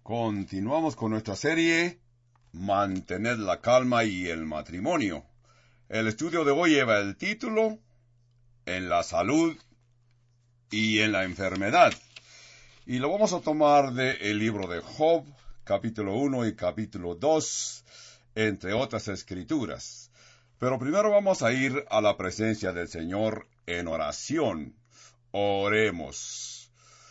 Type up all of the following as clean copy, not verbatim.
Continuamos con nuestra serie Mantener la calma y el matrimonio. El estudio de hoy lleva el título En la salud y en la enfermedad. Y lo vamos a tomar del libro de Job, capítulo 1 y capítulo 2, entre otras escrituras. Pero primero vamos a ir a la presencia del Señor en oración. Oremos.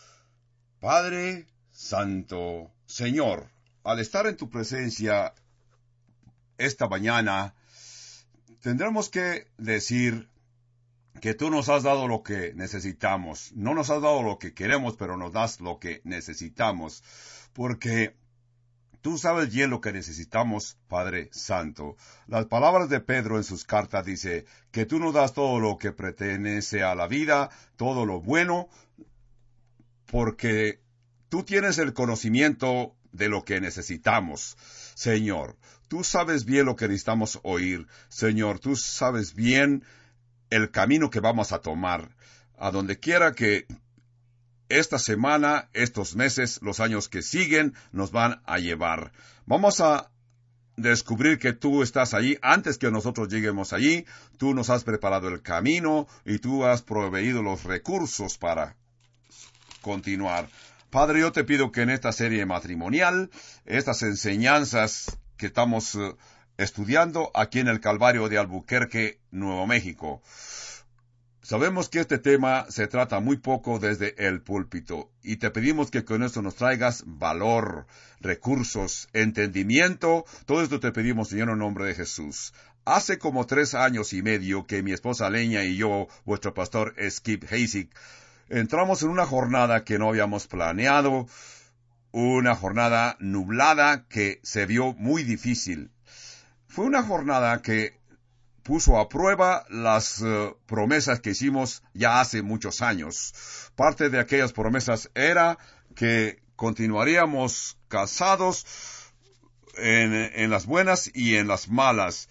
Padre Santo, Señor, al estar en tu presencia esta mañana, tendremos que decir que tú nos has dado lo que necesitamos. No nos has dado lo que queremos, pero nos das lo que necesitamos. Porque tú sabes bien lo que necesitamos, Padre Santo. Las palabras de Pedro en sus cartas dice que tú nos das todo lo que pertenece a la vida, todo lo bueno, porque tú tienes el conocimiento de lo que necesitamos, Señor. Tú sabes bien lo que necesitamos oír, Señor. Tú sabes bien el camino que vamos a tomar, a donde quiera que esta semana, estos meses, los años que siguen, nos van a llevar. Vamos a descubrir que tú estás allí antes que nosotros lleguemos allí. Tú nos has preparado el camino y tú has proveído los recursos para continuar. Padre, yo te pido que en esta serie matrimonial, estas enseñanzas que estamos estudiando aquí en el Calvario de Albuquerque, Nuevo México, sabemos que este tema se trata muy poco desde el púlpito y te pedimos que con esto nos traigas valor, recursos, entendimiento. Todo esto te pedimos, Señor, en nombre de Jesús. Hace como 3 años y medio que mi esposa Leña y yo, vuestro pastor Skip Hasek, entramos en una jornada que no habíamos planeado, una jornada nublada que se vio muy difícil. Fue una jornada que puso a prueba las promesas que hicimos ya hace muchos años. Parte de aquellas promesas era que continuaríamos casados en las buenas y en las malas,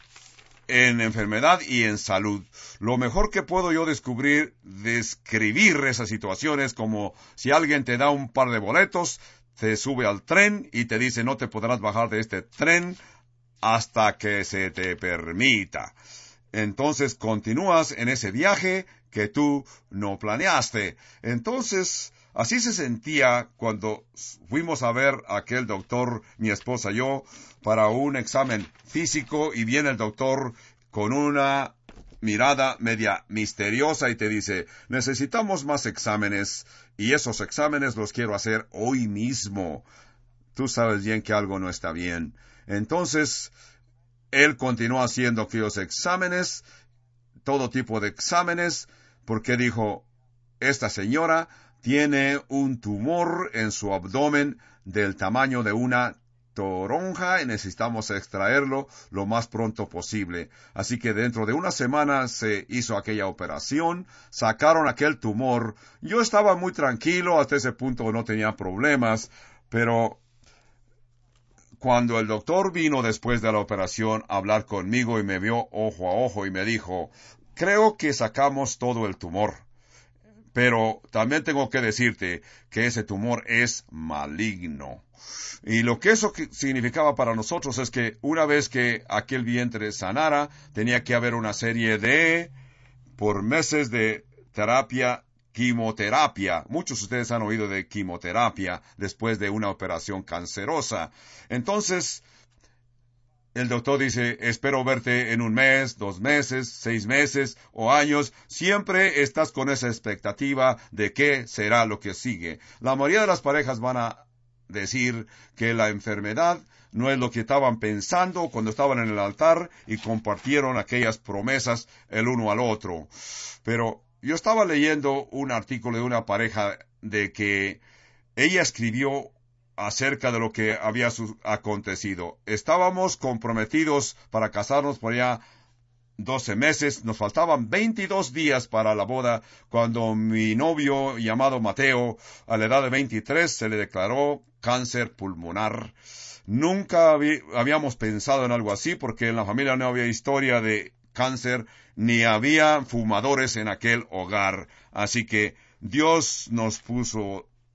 en enfermedad y en salud. Lo mejor que puedo yo describir esas situaciones como si alguien te da un par de boletos, te sube al tren y te dice no te podrás bajar de este tren hasta que se te permita. Entonces continúas en ese viaje que tú no planeaste. Entonces, así se sentía cuando fuimos a ver a aquel doctor, mi esposa y yo, para un examen físico, y viene el doctor con una mirada media misteriosa y te dice, necesitamos más exámenes, y esos exámenes los quiero hacer hoy mismo. Tú sabes bien que algo no está bien. Entonces, él continuó haciendo aquellos exámenes, todo tipo de exámenes, porque dijo, esta señora tiene un tumor en su abdomen del tamaño de una toronja y necesitamos extraerlo lo más pronto posible. Así que dentro de una semana se hizo aquella operación, sacaron aquel tumor. Yo estaba muy tranquilo, hasta ese punto no tenía problemas, pero cuando el doctor vino después de la operación a hablar conmigo y me vio ojo a ojo y me dijo, creo que sacamos todo el tumor, pero también tengo que decirte que ese tumor es maligno. Y lo que eso significaba para nosotros es que una vez que aquel vientre sanara, tenía que haber una serie por meses de quimioterapia. Muchos de ustedes han oído de quimioterapia después de una operación cancerosa. Entonces, el doctor dice, espero verte en 1 mes, 2 meses, 6 meses o años. Siempre estás con esa expectativa de qué será lo que sigue. La mayoría de las parejas van a decir que la enfermedad no es lo que estaban pensando cuando estaban en el altar y compartieron aquellas promesas el uno al otro. Pero yo estaba leyendo un artículo de una pareja de que ella escribió acerca de lo que había acontecido. Estábamos comprometidos para casarnos por allá 12 meses, nos faltaban 22 días para la boda, cuando mi novio, llamado Mateo, a la edad de 23, se le declaró cáncer pulmonar. Nunca habíamos pensado en algo así, porque en la familia no había historia de cáncer, ni había fumadores en aquel hogar. Así que Dios nos puso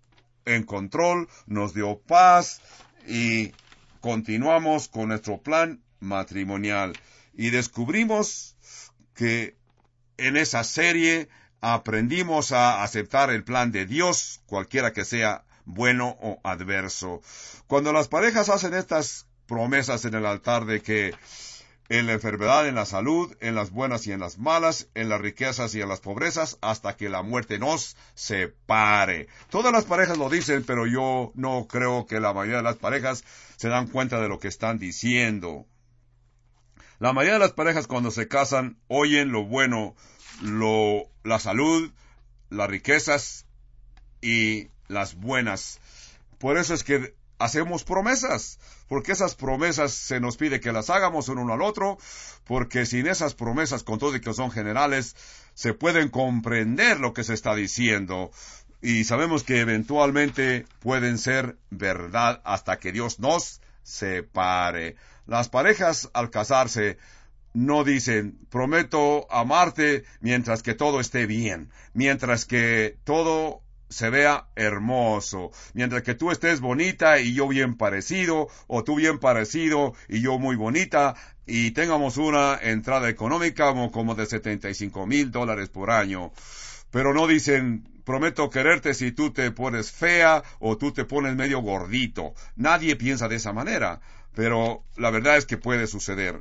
en control, nos dio paz y continuamos con nuestro plan matrimonial. Y descubrimos que en esa serie aprendimos a aceptar el plan de Dios, cualquiera que sea bueno o adverso. Cuando las parejas hacen estas promesas en el altar de que en la enfermedad, en la salud, en las buenas y en las malas, en las riquezas y en las pobrezas, hasta que la muerte nos separe. Todas las parejas lo dicen, pero yo no creo que la mayoría de las parejas se dan cuenta de lo que están diciendo. La mayoría de las parejas cuando se casan oyen lo bueno, la salud, las riquezas y las buenas. Por eso es que hacemos promesas, porque esas promesas se nos pide que las hagamos uno al otro, porque sin esas promesas, con todo y que son generales, se pueden comprender lo que se está diciendo, y sabemos que eventualmente pueden ser verdad hasta que Dios nos separe. Las parejas al casarse no dicen, prometo amarte mientras que todo esté bien, mientras que todo se vea hermoso, mientras que tú estés bonita y yo bien parecido, o tú bien parecido y yo muy bonita, y tengamos una entrada económica como de $75,000 por año. Pero no dicen, prometo quererte si tú te pones fea o tú te pones medio gordito. Nadie piensa de esa manera, pero la verdad es que puede suceder.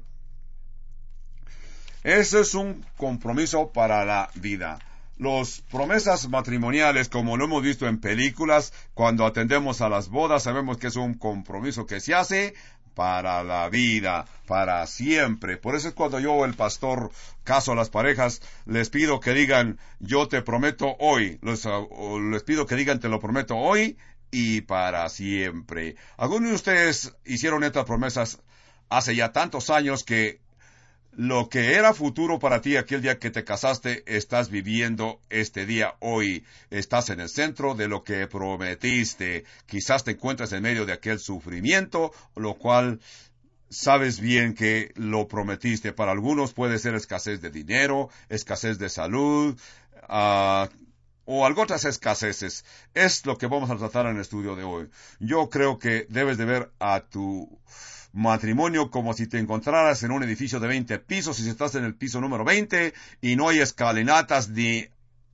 Ese es un compromiso para la vida. Las promesas matrimoniales, como lo hemos visto en películas, cuando atendemos a las bodas, sabemos que es un compromiso que se hace para la vida, para siempre. Por eso es cuando yo, el pastor, caso a las parejas, les pido que digan, yo te prometo hoy. Les pido que digan, te lo prometo hoy y para siempre. Algunos de ustedes hicieron estas promesas hace ya tantos años que lo que era futuro para ti aquel día que te casaste, estás viviendo este día hoy. Estás en el centro de lo que prometiste. Quizás te encuentres en medio de aquel sufrimiento, lo cual sabes bien que lo prometiste. Para algunos puede ser escasez de dinero, escasez de salud, o algo otras escaseces. Es lo que vamos a tratar en el estudio de hoy. Yo creo que debes de ver a tu matrimonio como si te encontraras en un edificio de 20 pisos y si estás en el piso número 20 y no hay escalinatas ni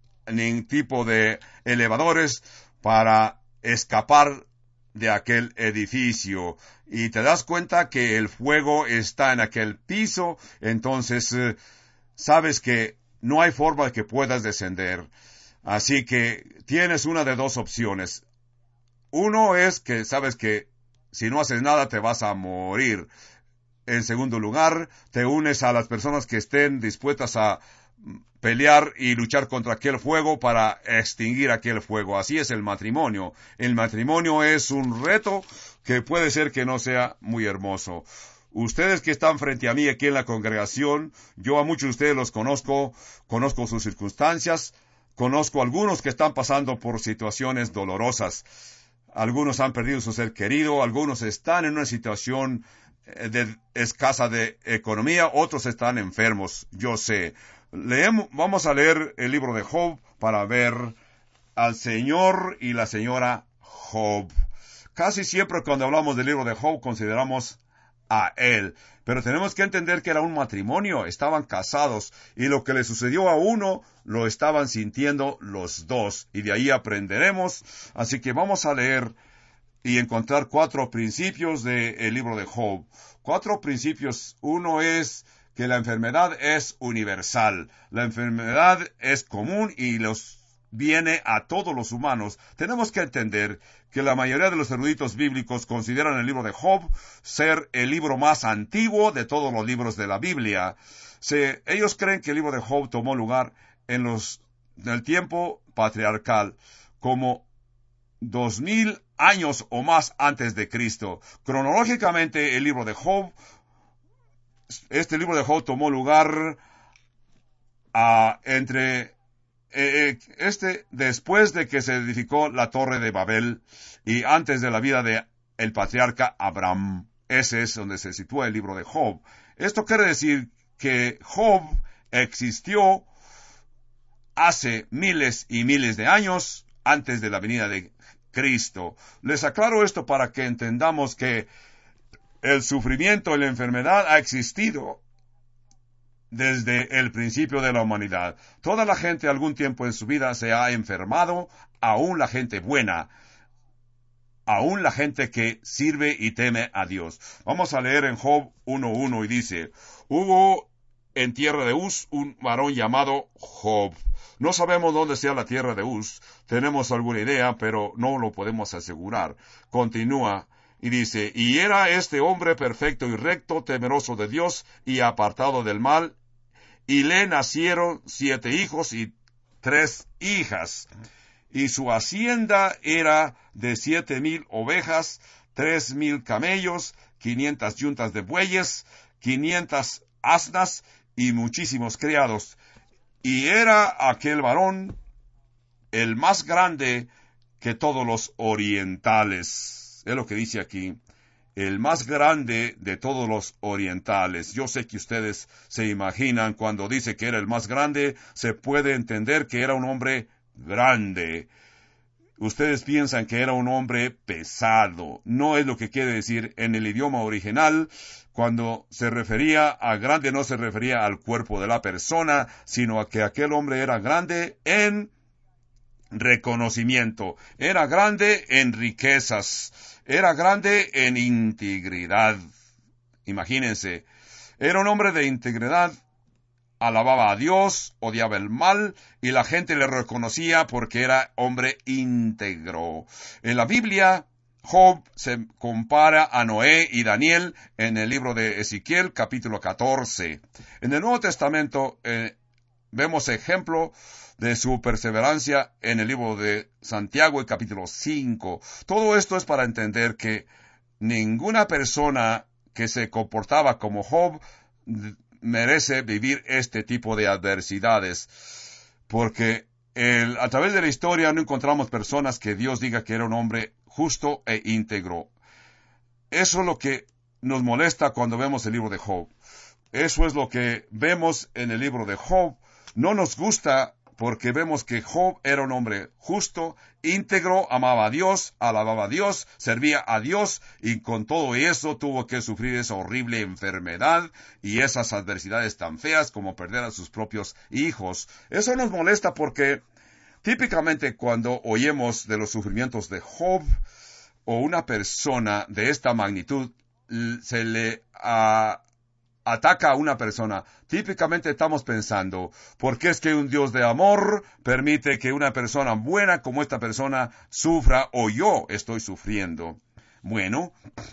tipo de elevadores para escapar de aquel edificio y te das cuenta que el fuego está en aquel piso, entonces sabes que no hay forma de que puedas descender. Así que tienes una de dos opciones. Uno es que sabes que si no haces nada te vas a morir. En segundo lugar, te unes a las personas que estén dispuestas a pelear y luchar contra aquel fuego para extinguir aquel fuego. Así es el matrimonio. El matrimonio es un reto que puede ser que no sea muy hermoso. Ustedes que están frente a mí aquí en la congregación, yo a muchos de ustedes los conozco sus circunstancias, conozco a algunos que están pasando por situaciones dolorosas. Algunos han perdido su ser querido, algunos están en una situación escasa de economía, otros están enfermos, yo sé. Vamos a leer el libro de Job para ver al señor y la señora Job. Casi siempre cuando hablamos del libro de Job consideramos a él, pero tenemos que entender que era un matrimonio, estaban casados, y lo que le sucedió a uno lo estaban sintiendo los dos, y de ahí aprenderemos. Así que vamos a leer y encontrar 4 principios del libro de Job. 4 principios. Uno es que la enfermedad es universal, la enfermedad es común y viene a todos los humanos. Tenemos que entender que la mayoría de los eruditos bíblicos consideran el libro de Job ser el libro más antiguo de todos los libros de la Biblia. Ellos creen que el libro de Job tomó lugar en el tiempo patriarcal, como 2000 años o más antes de Cristo. Cronológicamente, este libro de Job tomó lugar después de que se edificó la Torre de Babel y antes de la vida de el patriarca Abraham. Ese es donde se sitúa el libro de Job. Esto quiere decir que Job existió hace miles y miles de años antes de la venida de Cristo. Les aclaro esto para que entendamos que el sufrimiento y la enfermedad ha existido desde el principio de la humanidad. Toda la gente algún tiempo en su vida se ha enfermado, aún la gente buena, aún la gente que sirve y teme a Dios. Vamos a leer en Job 1:1 y dice, hubo en tierra de Uz un varón llamado Job. No sabemos dónde sea la tierra de Uz, tenemos alguna idea, pero no lo podemos asegurar. Continúa y dice, y era este hombre perfecto y recto, temeroso de Dios y apartado del mal, y le nacieron 7 hijos y 3 hijas. Y su hacienda era de 7,000 ovejas, 3,000 camellos, 500 yuntas de bueyes, 500 asnas y muchísimos criados. Y era aquel varón el más grande que todos los orientales. Es lo que dice aquí. El más grande de todos los orientales. Yo sé que ustedes se imaginan cuando dice que era el más grande, se puede entender que era un hombre grande. Ustedes piensan que era un hombre pesado. No es lo que quiere decir en el idioma original. Cuando se refería a grande no se refería al cuerpo de la persona, sino a que aquel hombre era grande en reconocimiento, era grande en riquezas, era grande en integridad. Imagínense, era un hombre de integridad, alababa a Dios, odiaba el mal, y la gente le reconocía porque era hombre íntegro. En la Biblia, Job se compara a Noé y Daniel en el libro de Ezequiel, capítulo 14. En el Nuevo Testamento vemos ejemplo de su perseverancia en el libro de Santiago, el capítulo 5. Todo esto es para entender que ninguna persona que se comportaba como Job merece vivir este tipo de adversidades, porque a través de la historia no encontramos personas que Dios diga que era un hombre justo e íntegro. Eso es lo que nos molesta cuando vemos el libro de Job. Eso es lo que vemos en el libro de Job. No nos gusta porque vemos que Job era un hombre justo, íntegro, amaba a Dios, alababa a Dios, servía a Dios, y con todo eso tuvo que sufrir esa horrible enfermedad y esas adversidades tan feas como perder a sus propios hijos. Eso nos molesta porque típicamente cuando oímos de los sufrimientos de Job o una persona de esta magnitud se le ataca a una persona, típicamente estamos pensando, ¿por qué es que un Dios de amor permite que una persona buena como esta persona sufra o yo estoy sufriendo? Bueno,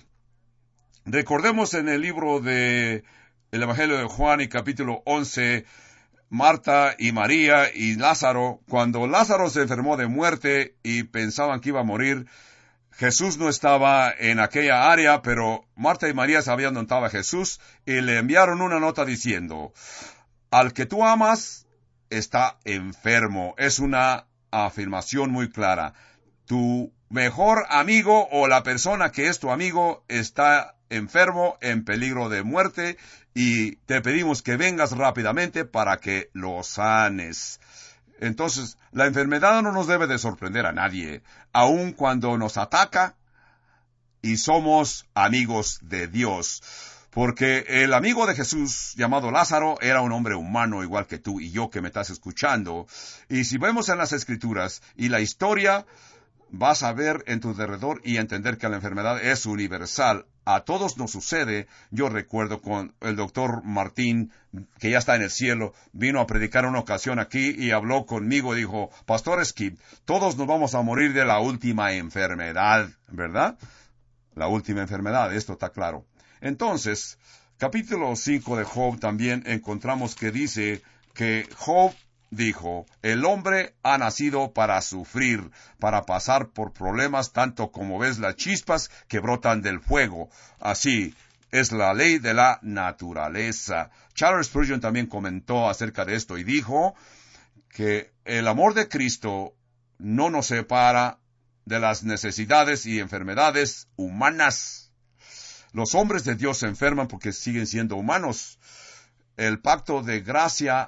recordemos en el libro de el Evangelio de Juan y capítulo 11, Marta y María y Lázaro, cuando Lázaro se enfermó de muerte y pensaban que iba a morir, Jesús no estaba en aquella área, pero Marta y María sabían dónde estaba Jesús y le enviaron una nota diciendo, al que tú amas está enfermo. Es una afirmación muy clara. Tu mejor amigo o la persona que es tu amigo está enfermo, en peligro de muerte, y te pedimos que vengas rápidamente para que lo sanes. Entonces, la enfermedad no nos debe de sorprender a nadie, aun cuando nos ataca y somos amigos de Dios. Porque el amigo de Jesús, llamado Lázaro, era un hombre humano igual que tú y yo que me estás escuchando. Y si vemos en las Escrituras y la historia, vas a ver en tu derredor y entender que la enfermedad es universal. A todos nos sucede. Yo recuerdo con el doctor Martín, que ya está en el cielo, vino a predicar una ocasión aquí y habló conmigo y dijo, Pastor Skip, todos nos vamos a morir de la última enfermedad, ¿verdad? La última enfermedad, esto está claro. Entonces, capítulo 5 de Job también encontramos que dice que Job dijo, el hombre ha nacido para sufrir, para pasar por problemas tanto como ves las chispas que brotan del fuego. Así es la ley de la naturaleza. Charles Spurgeon también comentó acerca de esto y dijo que el amor de Cristo no nos separa de las necesidades y enfermedades humanas. Los hombres de Dios se enferman porque siguen siendo humanos. El pacto de gracia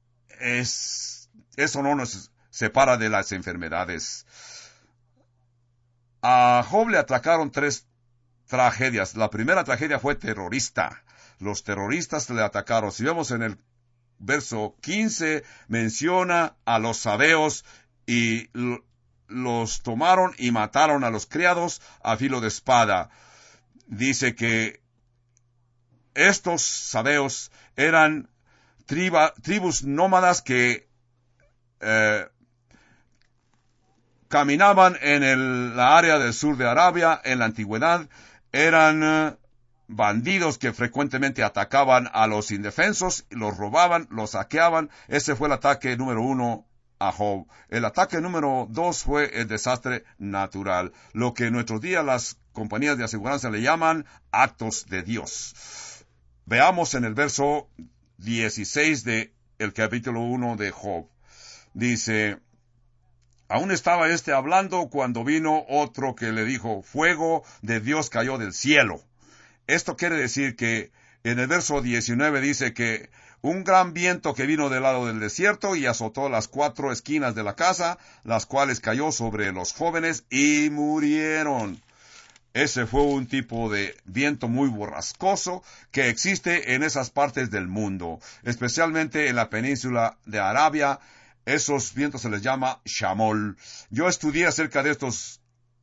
eso no nos separa de las enfermedades. A Job le atacaron 3 tragedias. La primera tragedia fue terrorista. Los terroristas le atacaron. Si vemos en el verso 15, menciona a los sabeos y los tomaron y mataron a los criados a filo de espada. Dice que estos sabeos eran tribus nómadas que caminaban en la área del sur de Arabia en la antigüedad. Eran bandidos que frecuentemente atacaban a los indefensos, los robaban, los saqueaban. Ese fue el ataque número 1 a Job. El ataque número 2 fue el desastre natural, lo que en nuestros días las compañías de aseguranza le llaman actos de Dios. Veamos en el verso 16 de el capítulo 1 de Job. Dice: aún estaba hablando cuando vino otro que le dijo, fuego de Dios cayó del cielo. Esto quiere decir que en el verso 19 dice que un gran viento que vino del lado del desierto y azotó las 4 esquinas de la casa, las cuales cayó sobre los jóvenes y murieron. Ese fue un tipo de viento muy borrascoso que existe en esas partes del mundo, especialmente en la península de Arabia. Esos vientos se les llama shamol. Yo estudié acerca de estos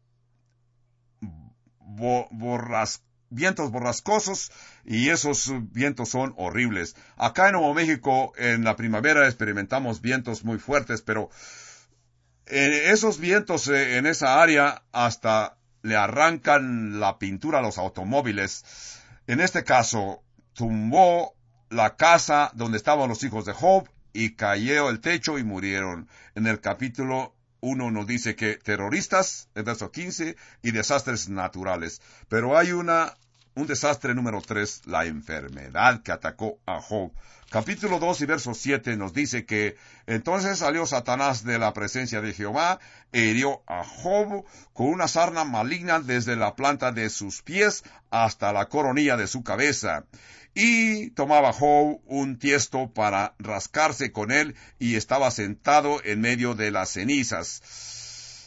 vientos borrascosos y esos vientos son horribles. Acá en Nuevo México en la primavera experimentamos vientos muy fuertes, pero esos vientos en esa área hasta le arrancan la pintura a los automóviles. En este caso, tumbó la casa donde estaban los hijos de Job y cayó el techo y murieron. En el capítulo 1 nos dice que terroristas, el verso 15, y desastres naturales. Pero hay un desastre número 3, la enfermedad que atacó a Job. Capítulo 2 y verso 7 nos dice que entonces salió Satanás de la presencia de Jehová e hirió a Job con una sarna maligna desde la planta de sus pies hasta la coronilla de su cabeza. Y tomaba Job un tiesto para rascarse con él y estaba sentado en medio de las cenizas.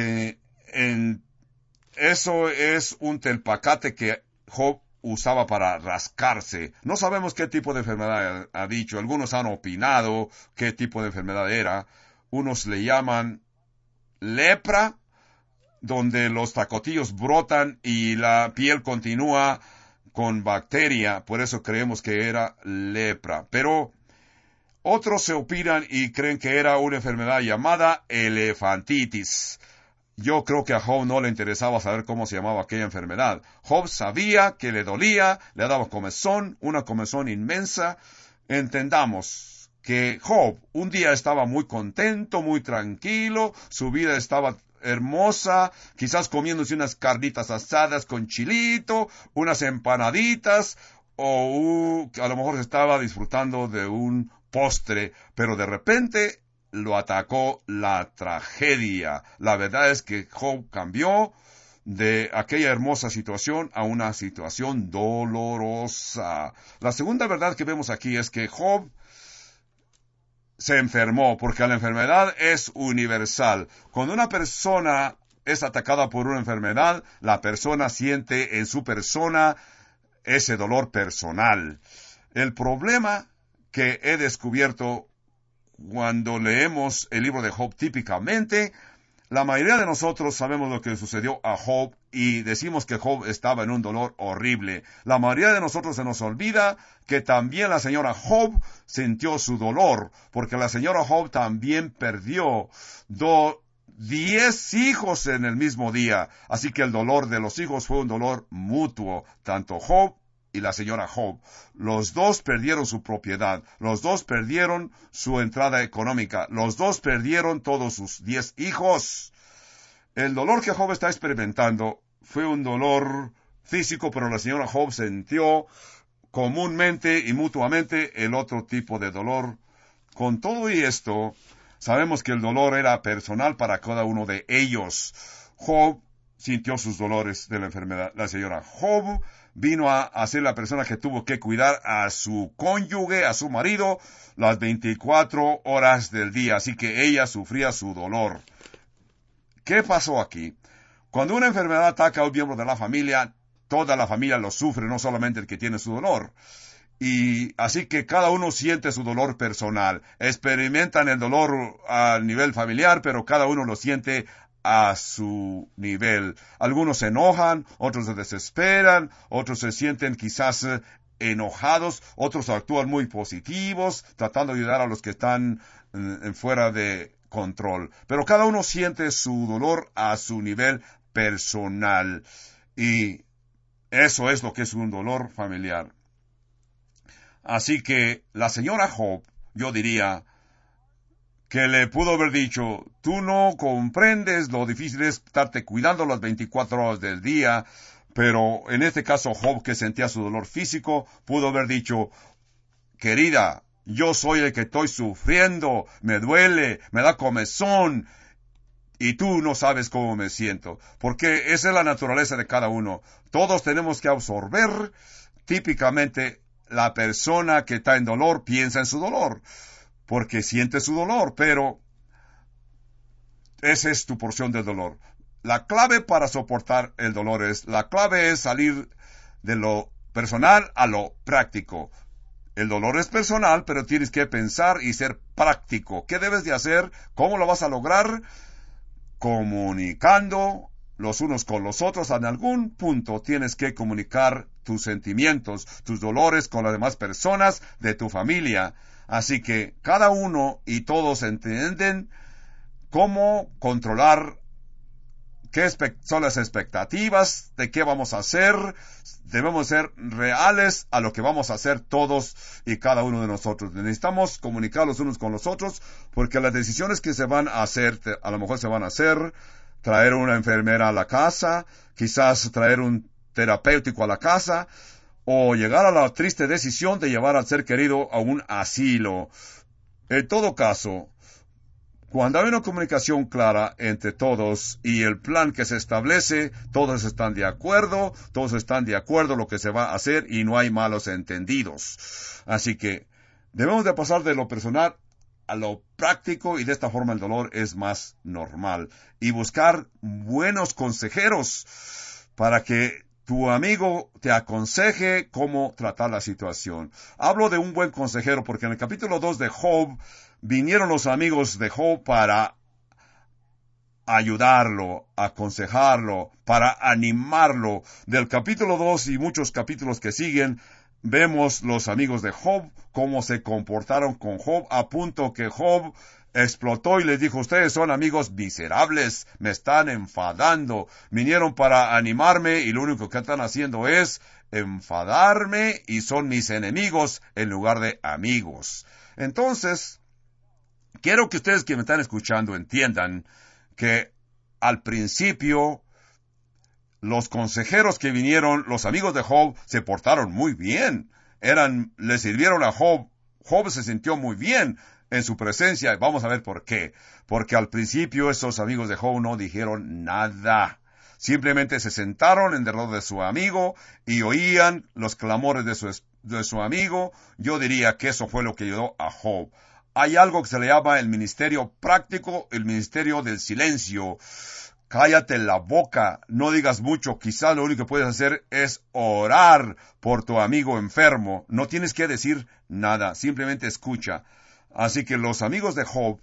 Eso es un telpacate que Job usaba para rascarse. No sabemos qué tipo de enfermedad ha dicho. Algunos han opinado qué tipo de enfermedad era. Unos le llaman lepra, donde los tacotillos brotan y la piel continúa con bacteria. Por eso creemos que era lepra. Pero otros se opinan y creen que era una enfermedad llamada elefantitis. Yo creo que a Job no le interesaba saber cómo se llamaba aquella enfermedad. Job sabía que le dolía, le daba comezón, una comezón inmensa. Entendamos que Job un día estaba muy contento, muy tranquilo, su vida estaba hermosa, quizás comiéndose unas carnitas asadas con chilito, unas empanaditas, o a lo mejor estaba disfrutando de un postre, pero de repente lo atacó la tragedia. La verdad es que Job cambió de aquella hermosa situación a una situación dolorosa. La segunda verdad que vemos aquí es que Job se enfermó, porque la enfermedad es universal. Cuando una persona es atacada por una enfermedad, la persona siente en su persona ese dolor personal. El problema que he descubierto cuando leemos el libro de Job típicamente, la mayoría de nosotros sabemos lo que sucedió a Job y decimos que Job estaba en un dolor horrible. La mayoría de nosotros se nos olvida que también la señora Job sintió su dolor, porque la señora Job también perdió 10 hijos en el mismo día. Así que el dolor de los hijos fue un dolor mutuo, tanto Job y la señora Job. Los dos perdieron su propiedad, los dos perdieron su entrada económica, los dos perdieron todos sus 10 hijos. El dolor que Job está experimentando fue un dolor físico, pero la señora Job sintió comúnmente y mutuamente el otro tipo de dolor. Con todo y esto, sabemos que el dolor era personal para cada uno de ellos. Job sintió sus dolores de la enfermedad. La señora Job vino a ser la persona que tuvo que cuidar a su cónyuge, a su marido, las 24 horas del día. Así que ella sufría su dolor. ¿Qué pasó aquí? Cuando una enfermedad ataca a un miembro de la familia, toda la familia lo sufre, no solamente el que tiene su dolor. Y así que cada uno siente su dolor personal. Experimentan el dolor a nivel familiar, pero cada uno lo siente a su nivel. Algunos se enojan, otros se desesperan, otros se sienten quizás enojados, otros actúan muy positivos, tratando de ayudar a los que están fuera de control. Pero cada uno siente su dolor a su nivel personal. Y eso es lo que es un dolor familiar. Así que la señora Job, yo diría, que le pudo haber dicho, tú no comprendes lo difícil es estarte cuidando las 24 horas del día, pero en este caso Job, que sentía su dolor físico, pudo haber dicho, querida, yo soy el que estoy sufriendo, me duele, me da comezón, y tú no sabes cómo me siento, porque esa es la naturaleza de cada uno. Todos tenemos que absorber. Típicamente la persona que está en dolor piensa en su dolor, porque siente su dolor, pero esa es tu porción del dolor. La clave para soportar el dolor la clave es salir de lo personal a lo práctico. El dolor es personal, pero tienes que pensar y ser práctico. ¿Qué debes de hacer? ¿Cómo lo vas a lograr? Comunicando los unos con los otros. En algún punto tienes que comunicar tus sentimientos, tus dolores con las demás personas de tu familia. Así que cada uno y todos entienden cómo controlar qué son las expectativas de qué vamos a hacer. Debemos ser reales a lo que vamos a hacer todos y cada uno de nosotros. Necesitamos comunicar los unos con los otros, porque las decisiones que se van a hacer, a lo mejor se van a hacer, traer una enfermera a la casa, quizás traer un terapéutico a la casa, o llegar a la triste decisión de llevar al ser querido a un asilo. En todo caso, cuando hay una comunicación clara entre todos y el plan que se establece, todos están de acuerdo lo que se va a hacer y no hay malos entendidos. Así que debemos de pasar de lo personal a lo práctico, y de esta forma el dolor es más normal. Y buscar buenos consejeros para que tu amigo te aconseje cómo tratar la situación. Hablo de un buen consejero porque en el capítulo 2 de Job vinieron los amigos de Job para ayudarlo, aconsejarlo, para animarlo. Del capítulo 2 y muchos capítulos que siguen, vemos los amigos de Job, cómo se comportaron con Job, a punto que Job explotó y les dijo, ustedes son amigos miserables, me están enfadando, vinieron para animarme y lo único que están haciendo es enfadarme y son mis enemigos en lugar de amigos. Entonces, quiero que ustedes que me están escuchando entiendan que al principio los consejeros que vinieron, los amigos de Job, se portaron muy bien. Le sirvieron a Job. Job se sintió muy bien en su presencia. Vamos a ver por qué. Porque al principio esos amigos de Job no dijeron nada. Simplemente se sentaron en derredor de su amigo y oían los clamores de su amigo. Yo diría que eso fue lo que ayudó a Job. Hay algo que se le llama el ministerio práctico, el ministerio del silencio. Cállate la boca, no digas mucho. Quizás lo único que puedes hacer es orar por tu amigo enfermo. No tienes que decir nada, simplemente escucha. Así que los amigos de Job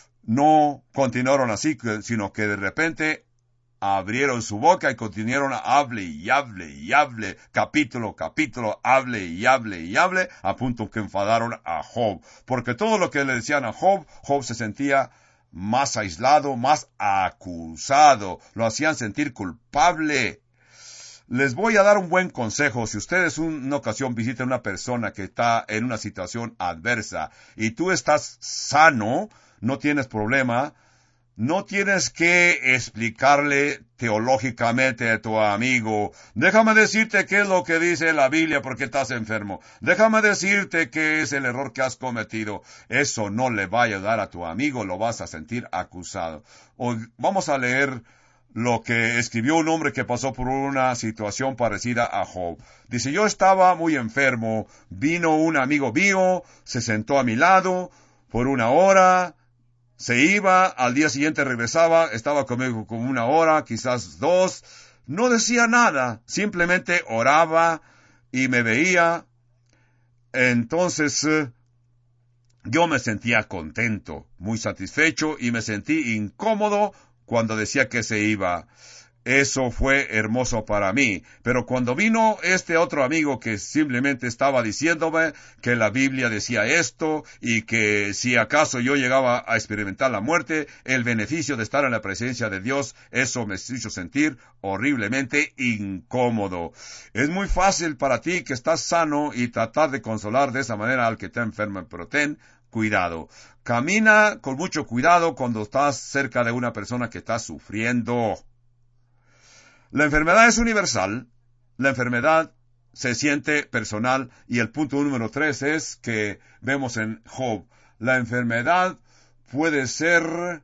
no continuaron así, sino que de repente abrieron su boca y continuaron a hable y hable y hable, capítulo, hable y hable y hable, a punto que enfadaron a Job. Porque todo lo que le decían a Job, Job se sentía más aislado, más acusado, lo hacían sentir culpable. Les voy a dar un buen consejo. Si ustedes una ocasión visitan a una persona que está en una situación adversa y tú estás sano, no tienes problema, no tienes que explicarle teológicamente a tu amigo, déjame decirte qué es lo que dice la Biblia porque estás enfermo. Déjame decirte qué es el error que has cometido. Eso no le va a ayudar a tu amigo, lo vas a sentir acusado. Vamos a leer lo que escribió un hombre que pasó por una situación parecida a Job. Dice, yo estaba muy enfermo, vino un amigo mío, se sentó a mi lado por una hora, Se iba, al día siguiente regresaba, estaba conmigo como 1 hora, quizás 2. No decía nada, simplemente oraba y me veía. Entonces, yo me sentía contento, muy satisfecho y me sentí incómodo cuando decía que se iba. Eso fue hermoso para mí. Pero cuando vino este otro amigo que simplemente estaba diciéndome que la Biblia decía esto y que si acaso yo llegaba a experimentar la muerte, el beneficio de estar en la presencia de Dios, eso me hizo sentir horriblemente incómodo. Es muy fácil para ti que estás sano y tratar de consolar de esa manera al que está enfermo, pero ten cuidado. Camina con mucho cuidado cuando estás cerca de una persona que está sufriendo. La enfermedad es universal, la enfermedad se siente personal y el punto número 3 es que vemos en Job. La enfermedad puede ser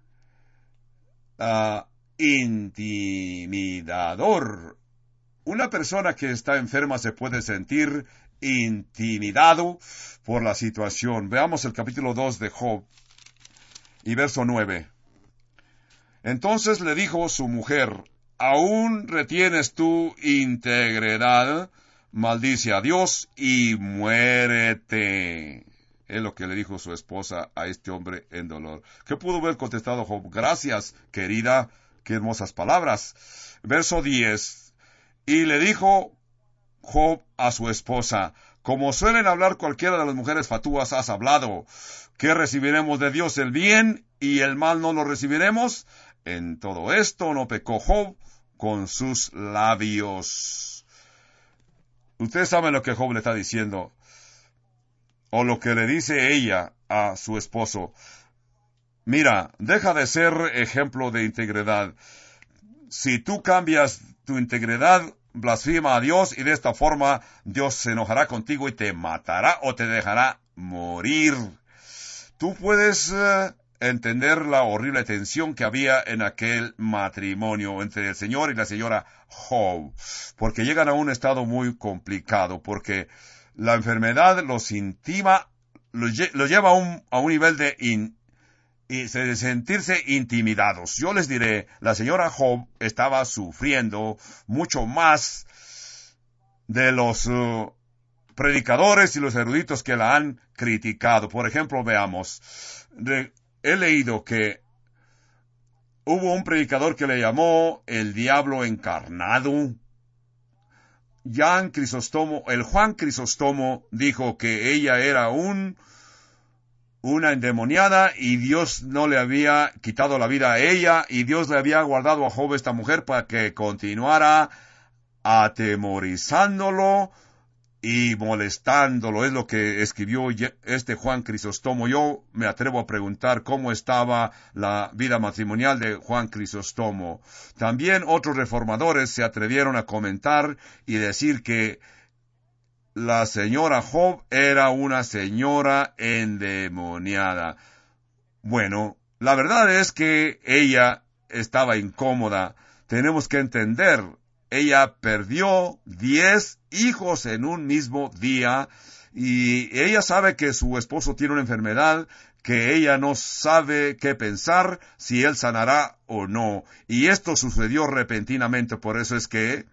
intimidador. Una persona que está enferma se puede sentir intimidado por la situación. Veamos el capítulo 2 de Job y verso 9. Entonces le dijo su mujer: ¿aún retienes tu integridad? Maldice a Dios y muérete. Es lo que le dijo su esposa a este hombre en dolor. ¿Qué pudo haber contestado Job? Gracias, querida, qué hermosas palabras. Verso 10. Y le dijo Job a su esposa: como suelen hablar cualquiera de las mujeres fatuas, has hablado. ¿Qué recibiremos de Dios? ¿El bien y el mal no lo recibiremos? En todo esto no pecó Job con sus labios. Ustedes saben lo que Job le está diciendo, o lo que le dice ella a su esposo. Mira, deja de ser ejemplo de integridad. Si tú cambias tu integridad, blasfema a Dios y de esta forma Dios se enojará contigo y te matará o te dejará morir. Tú puedes entender la horrible tensión que había en aquel matrimonio entre el señor y la señora Job, porque llegan a un estado muy complicado, porque la enfermedad los intima, los lleva a un nivel de sentirse intimidados. Yo les diré, la señora Job estaba sufriendo mucho más de los predicadores y los eruditos que la han criticado. Por ejemplo, veamos, he leído que hubo un predicador que le llamó el diablo encarnado. El Juan Crisóstomo dijo que ella era una endemoniada y Dios no le había quitado la vida a ella y Dios le había guardado a Job, esta mujer, para que continuara atemorizándolo y molestándolo. Es lo que escribió este Juan Crisóstomo. Yo me atrevo a preguntar cómo estaba la vida matrimonial de Juan Crisóstomo. También otros reformadores se atrevieron a comentar y decir que la señora Job era una señora endemoniada. Bueno, la verdad es que ella estaba incómoda. Tenemos que entender, ella perdió 10 hijos en un mismo día y ella sabe que su esposo tiene una enfermedad, que ella no sabe qué pensar, si él sanará o no. Y esto sucedió repentinamente, por eso es que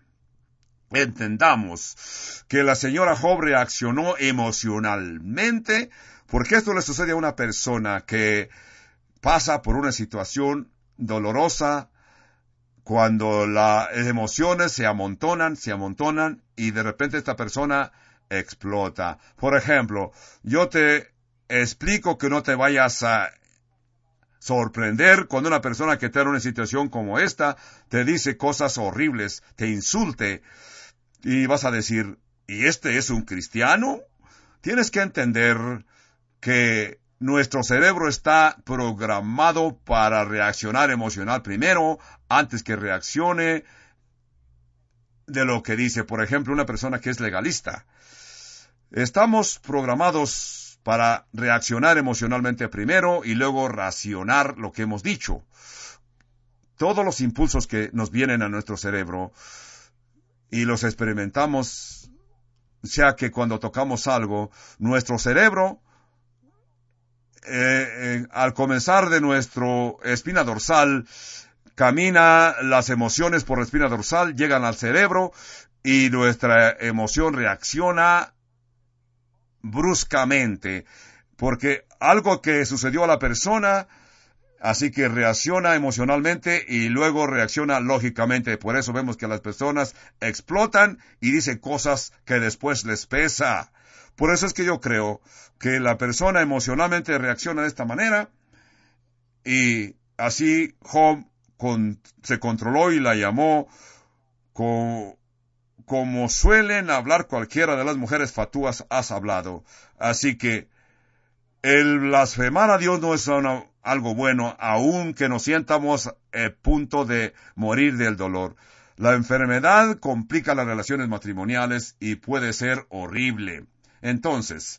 entendamos que la señora Job reaccionó emocionalmente, porque esto le sucede a una persona que pasa por una situación dolorosa, cuando las emociones se amontonan, y de repente esta persona explota. Por ejemplo, yo te explico que no te vayas a sorprender cuando una persona que está en una situación como esta te dice cosas horribles, te insulte, y vas a decir, ¿y este es un cristiano? Tienes que entender que nuestro cerebro está programado para reaccionar emocional primero, antes que reaccione de lo que dice. Por ejemplo, una persona que es legalista. Estamos programados para reaccionar emocionalmente primero y luego racionar lo que hemos dicho. Todos los impulsos que nos vienen a nuestro cerebro y los experimentamos, sea que cuando tocamos algo, nuestro cerebro al comenzar de nuestro espina dorsal, camina las emociones por la espina dorsal, llegan al cerebro y nuestra emoción reacciona bruscamente, porque algo que sucedió a la persona, así que reacciona emocionalmente y luego reacciona lógicamente. Por eso vemos que las personas explotan y dicen cosas que después les pesa. Por eso es que yo creo que la persona emocionalmente reacciona de esta manera, y así Job se controló y la llamó como suelen hablar cualquiera de las mujeres fatuas has hablado. Así que el blasfemar a Dios no es algo bueno, aun que nos sientamos a punto de morir del dolor. La enfermedad complica las relaciones matrimoniales y puede ser horrible. Entonces,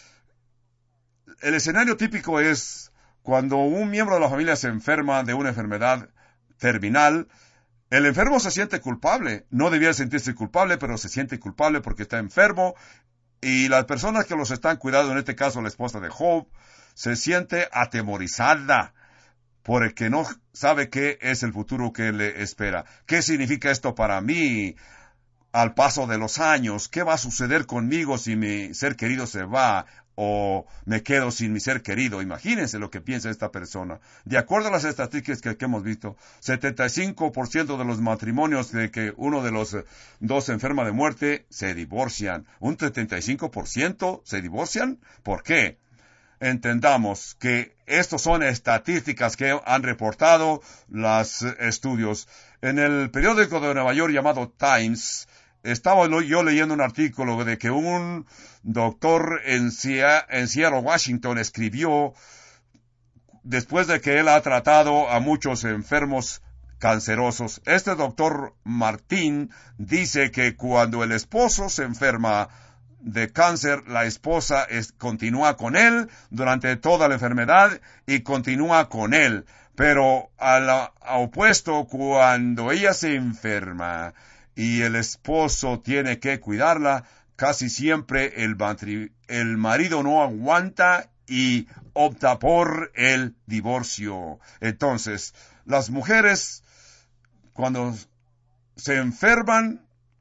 el escenario típico es cuando un miembro de la familia se enferma de una enfermedad terminal. El enfermo se siente culpable. No debiera sentirse culpable, pero se siente culpable porque está enfermo. Y las personas que los están cuidando, en este caso la esposa de Job, se siente atemorizada porque no sabe qué es el futuro que le espera. ¿Qué significa esto para mí al paso de los años? ¿Qué va a suceder conmigo si mi ser querido se va o me quedo sin mi ser querido? Imagínense lo que piensa esta persona. De acuerdo a las estadísticas que hemos visto, 75% de los matrimonios de que uno de los dos se enferma de muerte se divorcian. ¿Un 75% se divorcian? ¿Por qué? Entendamos que estos son estadísticas que han reportado los estudios. En el periódico de Nueva York llamado Times, estaba yo leyendo un artículo de que un doctor en Seattle, Washington, escribió después de que él ha tratado a muchos enfermos cancerosos. Este doctor Martín dice que cuando el esposo se enferma de cáncer, la esposa continúa con él durante toda la enfermedad y continúa con él. Pero al opuesto, cuando ella se enferma y el esposo tiene que cuidarla, casi siempre el marido no aguanta y opta por el divorcio. Entonces, las mujeres, cuando se enferman,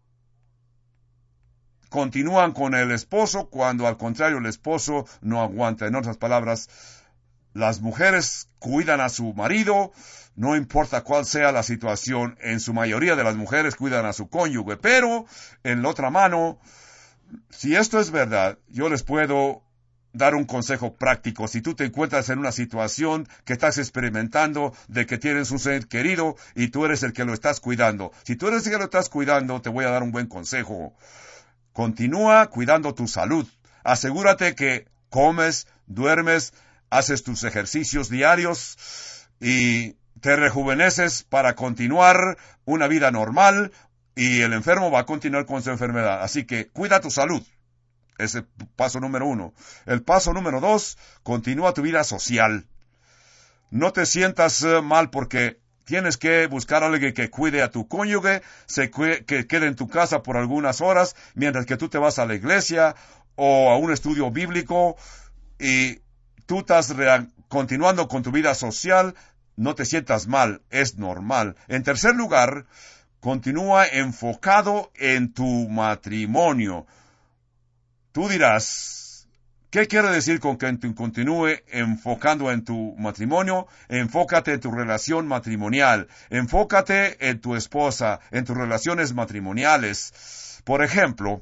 continúan con el esposo, cuando al contrario el esposo no aguanta. En otras palabras, las mujeres cuidan a su marido, no importa cuál sea la situación. En su mayoría de las mujeres cuidan a su cónyuge, pero en la otra mano, si esto es verdad, yo les puedo dar un consejo práctico. Si tú te encuentras en una situación que estás experimentando de que tienes un ser querido y tú eres el que lo estás cuidando, si tú eres el que lo estás cuidando, te voy a dar un buen consejo. Continúa cuidando tu salud. Asegúrate que comes, duermes, haces tus ejercicios diarios y te rejuveneces para continuar una vida normal, y el enfermo va a continuar con su enfermedad. Así que cuida tu salud. Ese paso número 1. El paso número 2, continúa tu vida social. No te sientas mal porque tienes que buscar a alguien que cuide a tu cónyuge, que quede en tu casa por algunas horas, mientras que tú te vas a la iglesia o a un estudio bíblico, y tú estás continuando con tu vida social. No te sientas mal, es normal. En tercer lugar, continúa enfocado en tu matrimonio. Tú dirás, ¿qué quiere decir con que continúe enfocando en tu matrimonio? Enfócate en tu relación matrimonial. Enfócate en tu esposa, en tus relaciones matrimoniales. Por ejemplo,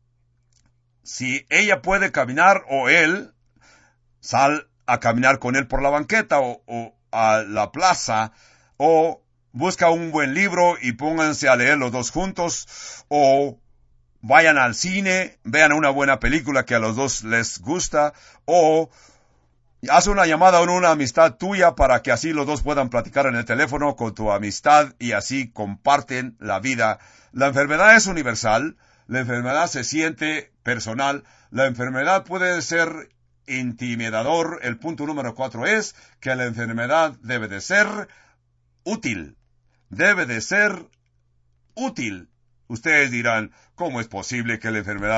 si ella puede caminar o él, sal a caminar con él por la banqueta o a la plaza, o busca un buen libro y pónganse a leer los dos juntos, o vayan al cine, vean una buena película que a los dos les gusta, o haz una llamada a una amistad tuya para que así los dos puedan platicar en el teléfono con tu amistad y así comparten la vida. La enfermedad es universal, la enfermedad se siente personal, la enfermedad puede ser intimidador. El punto número 4 es que la enfermedad debe de ser útil. Debe de ser útil. Ustedes dirán, ¿cómo es posible que la enfermedad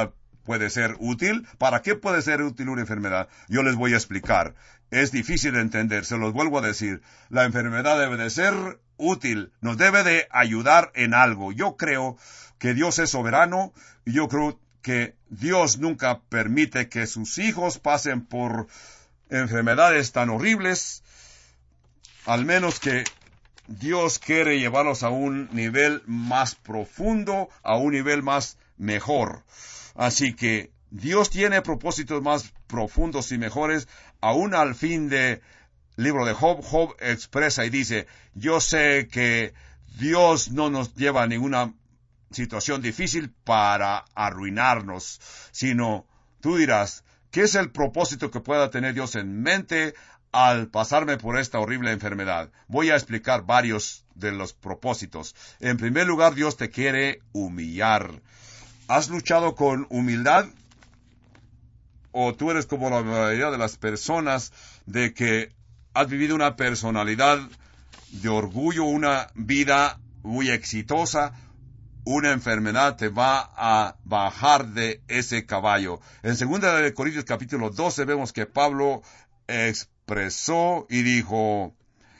puede ser útil. ¿Para qué puede ser útil una enfermedad? Yo les voy a explicar. Es difícil de entender, se los vuelvo a decir. La enfermedad debe de ser útil, nos debe de ayudar en algo. Yo creo que Dios es soberano y yo creo que Dios nunca permite que sus hijos pasen por enfermedades tan horribles, al menos que Dios quiere llevarlos a un nivel más profundo, a un nivel más mejor. Así que Dios tiene propósitos más profundos y mejores, aún al fin de libro de Job. Job expresa y dice, yo sé que Dios no nos lleva a ninguna situación difícil para arruinarnos, sino tú dirás, ¿qué es el propósito que pueda tener Dios en mente al pasarme por esta horrible enfermedad? Voy a explicar varios de los propósitos. En primer lugar, Dios te quiere humillar. ¿Has luchado con humildad? ¿O tú eres como la mayoría de las personas de que has vivido una personalidad de orgullo, una vida muy exitosa? Una enfermedad te va a bajar de ese caballo. En 2 Corintios capítulo 12 vemos que Pablo expresó y dijo,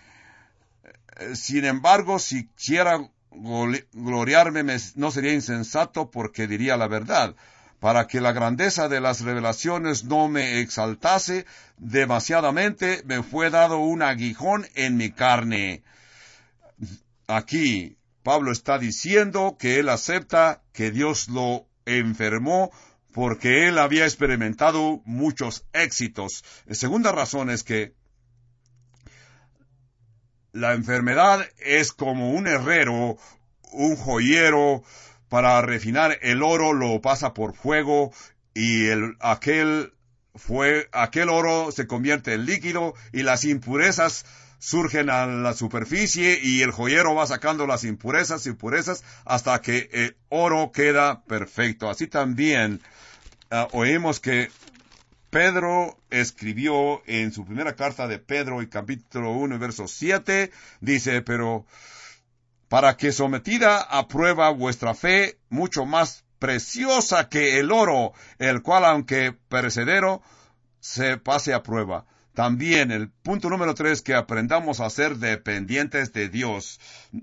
sin embargo, si quisiera gloriarme, no sería insensato porque diría la verdad. Para que la grandeza de las revelaciones no me exaltase demasiadamente, me fue dado un aguijón en mi carne. Aquí Pablo está diciendo que él acepta que Dios lo enfermó porque él había experimentado muchos éxitos. La segunda razón es que la enfermedad es como un herrero, un joyero. Para refinar el oro lo pasa por fuego y aquel oro se convierte en líquido y las impurezas surgen a la superficie y el joyero va sacando las impurezas hasta que el oro queda perfecto. Así también oímos que Pedro escribió en su primera carta de Pedro, en capítulo 1, verso 7, dice, pero para que sometida a prueba vuestra fe, mucho más preciosa que el oro, el cual aunque perecedero, se pase a prueba. También el punto número 3, que aprendamos a ser dependientes de Dios.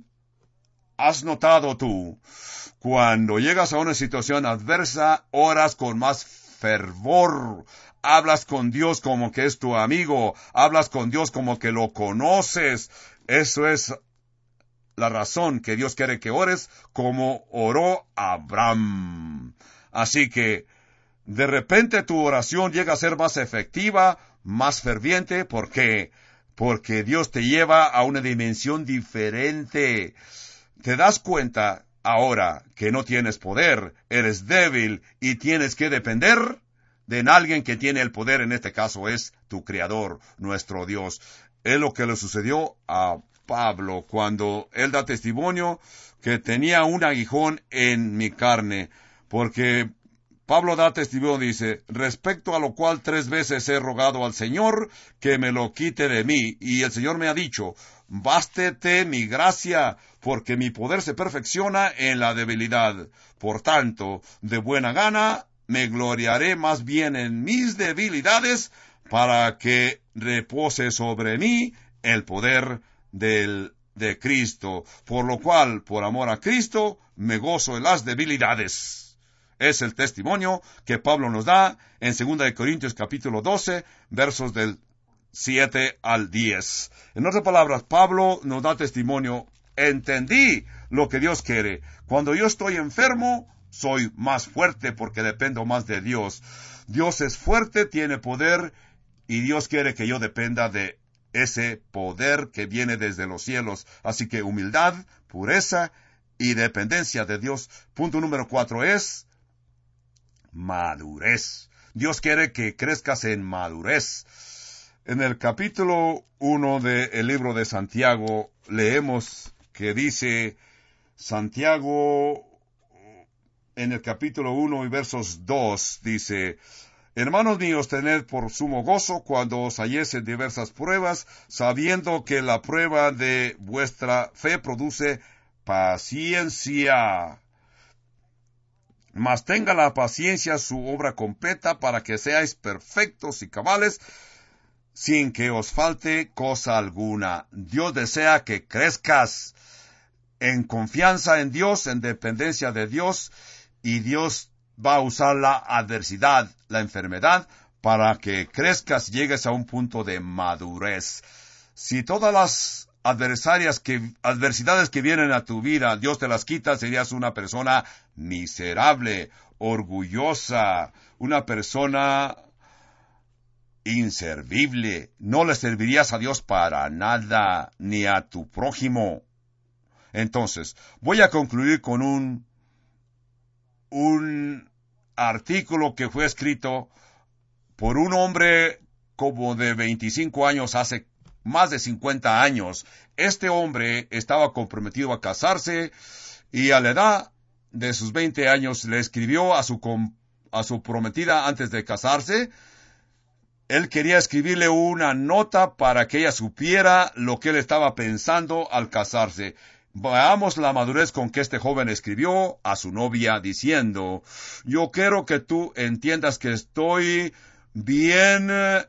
¿Has notado tú, cuando llegas a una situación adversa, oras con más fervor? Hablas con Dios como que es tu amigo, hablas con Dios como que lo conoces. Eso es la razón que Dios quiere que ores como oró Abraham. Así que, de repente tu oración llega a ser más efectiva, más ferviente. ¿Por qué? Porque Dios te lleva a una dimensión diferente. Te das cuenta ahora que no tienes poder, eres débil y tienes que depender de alguien que tiene el poder. En este caso es tu Creador, nuestro Dios. Es lo que le sucedió a Pablo cuando él da testimonio que tenía un aguijón en mi carne, porque Pablo da testimonio, dice, respecto a lo cual 3 veces he rogado al Señor que me lo quite de mí, y el Señor me ha dicho, bástete mi gracia, porque mi poder se perfecciona en la debilidad. Por tanto, de buena gana me gloriaré más bien en mis debilidades, para que repose sobre mí el poder de Cristo, por lo cual, por amor a Cristo, me gozo en las debilidades. Es el testimonio que Pablo nos da en 2 Corintios capítulo 12, versos del 7 al 10. En otras palabras, Pablo nos da testimonio, entendí lo que Dios quiere. Cuando yo estoy enfermo, soy más fuerte porque dependo más de Dios. Dios es fuerte, tiene poder, y Dios quiere que yo dependa de ese poder que viene desde los cielos. Así que humildad, pureza y dependencia de Dios. Punto número 4 es madurez. Dios quiere que crezcas en madurez. En el capítulo 1 del libro de Santiago leemos que dice Santiago en el capítulo 1 y versos 2 dice: Hermanos míos, tened por sumo gozo cuando os halléis en diversas pruebas, sabiendo que la prueba de vuestra fe produce paciencia. mas tenga la paciencia su obra completa para que seáis perfectos y cabales, sin que os falte cosa alguna. Dios desea que crezcas en confianza en Dios, en dependencia de Dios, y Dios va a usar la adversidad, la enfermedad, para que crezcas y llegues a un punto de madurez. Si todas las adversidades que vienen a tu vida, Dios te las quita, serías una persona miserable, orgullosa, una persona inservible. No le servirías a Dios para nada, ni a tu prójimo. Entonces, voy a concluir con un artículo que fue escrito por un hombre como de 25 años, hace más de 50 años. Este hombre estaba comprometido a casarse y a la edad de sus 20 años le escribió a su prometida antes de casarse. Él quería escribirle una nota para que ella supiera lo que él estaba pensando al casarse. Veamos la madurez con que este joven escribió a su novia diciendo: yo quiero que tú entiendas que estoy bien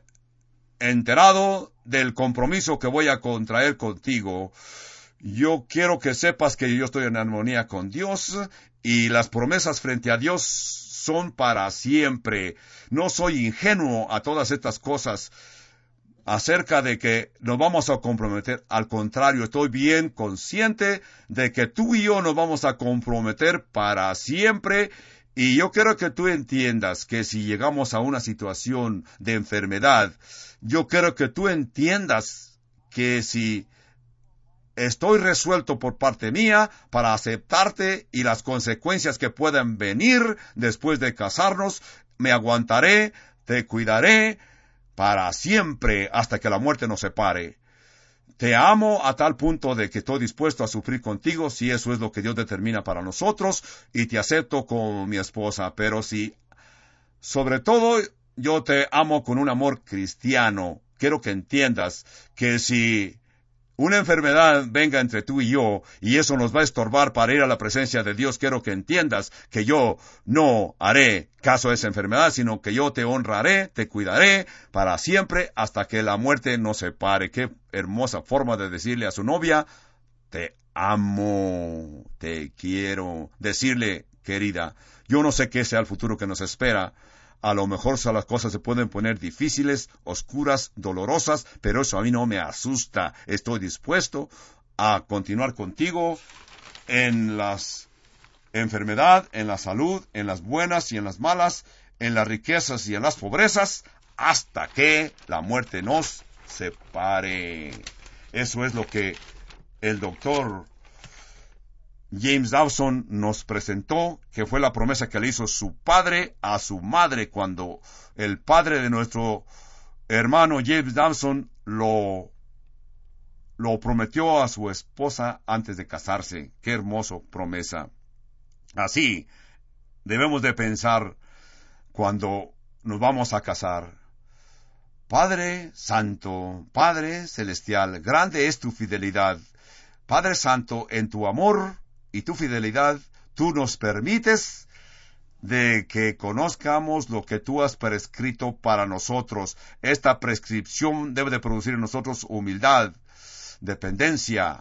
enterado del compromiso que voy a contraer contigo. Yo quiero que sepas que yo estoy en armonía con Dios y las promesas frente a Dios son para siempre. No soy ingenuo a todas estas cosas acerca de que nos vamos a comprometer. Al contrario, estoy bien consciente de que tú y yo nos vamos a comprometer para siempre. Y yo quiero que tú entiendas que si llegamos a una situación de enfermedad, yo quiero que tú entiendas que si estoy resuelto por parte mía para aceptarte y las consecuencias que puedan venir después de casarnos, me aguantaré, te cuidaré para siempre hasta que la muerte nos separe. Te amo a tal punto de que estoy dispuesto a sufrir contigo si eso es lo que Dios determina para nosotros, y te acepto como mi esposa. Pero si, sobre todo, yo te amo con un amor cristiano, quiero que entiendas que si una enfermedad venga entre tú y yo, y eso nos va a estorbar para ir a la presencia de Dios, quiero que entiendas que yo no haré caso a esa enfermedad, sino que yo te honraré, te cuidaré para siempre hasta que la muerte nos separe. Qué hermosa forma de decirle a su novia: te amo, te quiero. Decirle: querida, yo no sé qué sea el futuro que nos espera. A lo mejor las cosas se pueden poner difíciles, oscuras, dolorosas, pero eso a mí no me asusta. Estoy dispuesto a continuar contigo en las enfermedad, en la salud, en las buenas y en las malas, en las riquezas y en las pobrezas, hasta que la muerte nos separe. Eso es lo que el doctor James Dobson nos presentó, que fue la promesa que le hizo su padre a su madre cuando el padre de nuestro hermano James Dobson lo prometió a su esposa antes de casarse. Qué hermosa promesa. Así debemos de pensar cuando nos vamos a casar. Padre Santo, Padre Celestial, grande es tu fidelidad. Padre Santo, en tu amor y tu fidelidad, tú nos permites de que conozcamos lo que tú has prescrito para nosotros. Esta prescripción debe de producir en nosotros humildad, dependencia,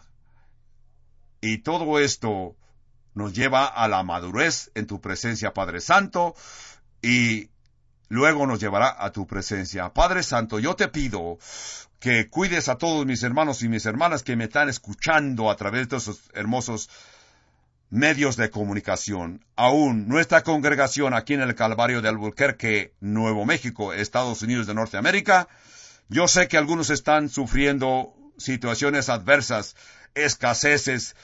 y todo esto nos lleva a la madurez en tu presencia, Padre Santo, y luego nos llevará a tu presencia. Padre Santo, yo te pido que cuides a todos mis hermanos y mis hermanas que me están escuchando a través de esos hermosos medios de comunicación. Aún nuestra congregación aquí en el Calvario de Albuquerque, Nuevo México, Estados Unidos de Norteamérica, yo sé que algunos están sufriendo situaciones adversas, escaseces,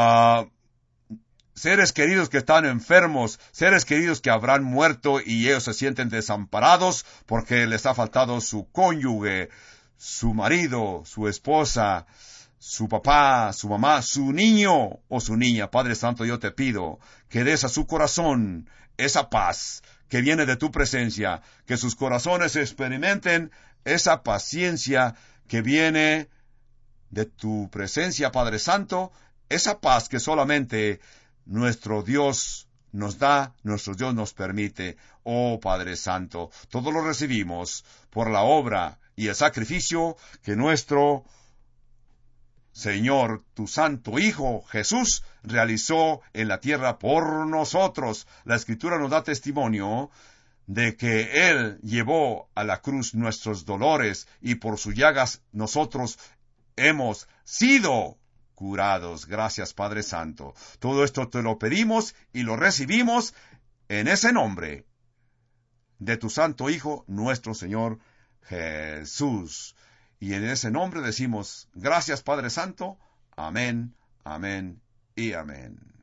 seres queridos que están enfermos, seres queridos que habrán muerto y ellos se sienten desamparados porque les ha faltado su cónyuge, su marido, su esposa, su papá, su mamá, su niño o su niña. Padre Santo, yo te pido que des a su corazón esa paz que viene de tu presencia, que sus corazones experimenten esa paciencia que viene de tu presencia, Padre Santo, esa paz que solamente nuestro Dios nos da, nuestro Dios nos permite. Oh Padre Santo, todo lo recibimos por la obra y el sacrificio que nuestro Señor, tu Santo Hijo, Jesús, realizó en la tierra por nosotros. La Escritura nos da testimonio de que Él llevó a la cruz nuestros dolores y por sus llagas nosotros hemos sido curados. Gracias, Padre Santo. Todo esto te lo pedimos y lo recibimos en ese nombre de tu Santo Hijo, nuestro Señor Jesús. Y en ese nombre decimos, gracias, Padre Santo. Amén, amén y amén.